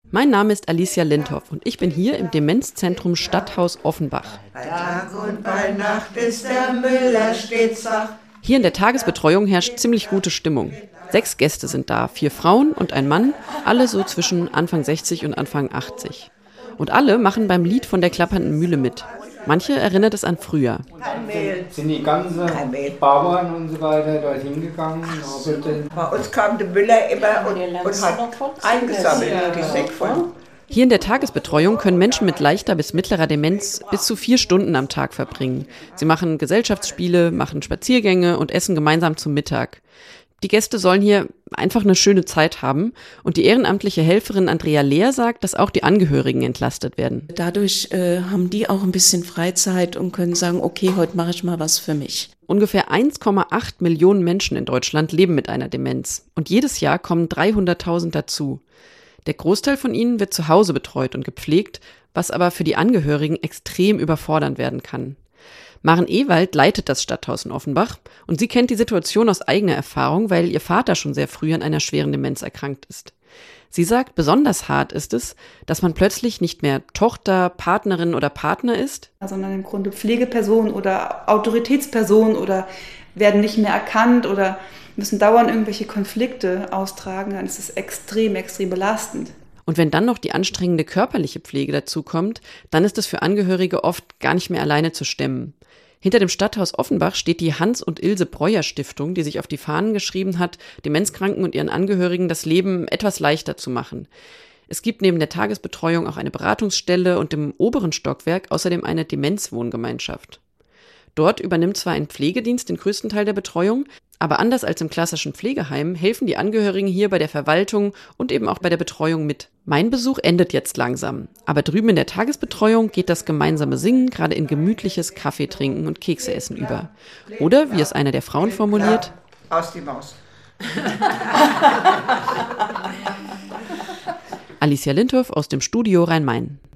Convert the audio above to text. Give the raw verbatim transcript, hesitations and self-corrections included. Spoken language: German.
Mein Name ist Alicia Lindhoff und ich bin hier im Demenzzentrum Stadthaus Offenbach. Bei Tag und bei Nacht ist der Müller stets wach. Hier in der Tagesbetreuung herrscht ziemlich gute Stimmung. Sechs Gäste sind da, vier Frauen und ein Mann, alle so zwischen Anfang sechzig und Anfang achtzig. Und alle machen beim Lied von der klappernden Mühle mit. Manche erinnert es an früher. Sind die ganzen Bauern und so weiter dorthin gegangen? Bei uns kam der Müller immer und, und hat eingesammelt, die Säcke voll. Hier in der Tagesbetreuung können Menschen mit leichter bis mittlerer Demenz bis zu vier Stunden am Tag verbringen. Sie machen Gesellschaftsspiele, machen Spaziergänge und essen gemeinsam zum Mittag. Die Gäste sollen hier einfach eine schöne Zeit haben. Und die ehrenamtliche Helferin Andrea Lehr sagt, dass auch die Angehörigen entlastet werden. Dadurch äh, haben die auch ein bisschen Freizeit und können sagen, okay, heute mache ich mal was für mich. Ungefähr eins Komma acht Millionen Menschen in Deutschland leben mit einer Demenz. Und jedes Jahr kommen dreihunderttausend dazu. Der Großteil von ihnen wird zu Hause betreut und gepflegt, was aber für die Angehörigen extrem überfordernd werden kann. Maren Ewald leitet das Stadthaus in Offenbach und sie kennt die Situation aus eigener Erfahrung, weil ihr Vater schon sehr früh an einer schweren Demenz erkrankt ist. Sie sagt, besonders hart ist es, dass man plötzlich nicht mehr Tochter, Partnerin oder Partner ist, sondern im Grunde Pflegeperson oder Autoritätsperson oder werden nicht mehr erkannt oder müssen dauernd irgendwelche Konflikte austragen, dann ist es extrem, extrem belastend. Und wenn dann noch die anstrengende körperliche Pflege dazukommt, dann ist es für Angehörige oft gar nicht mehr alleine zu stemmen. Hinter dem Stadthaus Offenbach steht die Hans- und Ilse-Breuer-Stiftung, die sich auf die Fahnen geschrieben hat, Demenzkranken und ihren Angehörigen das Leben etwas leichter zu machen. Es gibt neben der Tagesbetreuung auch eine Beratungsstelle und im oberen Stockwerk außerdem eine Demenzwohngemeinschaft. Dort übernimmt zwar ein Pflegedienst den größten Teil der Betreuung, aber anders als im klassischen Pflegeheim helfen die Angehörigen hier bei der Verwaltung und eben auch bei der Betreuung mit. Mein Besuch endet jetzt langsam, aber drüben in der Tagesbetreuung geht das gemeinsame Singen gerade in gemütliches Kaffee trinken und Kekse essen über. Oder, wie es eine der Frauen formuliert, aus die Maus. Alicia Lindhoff aus dem Studio Rhein-Main.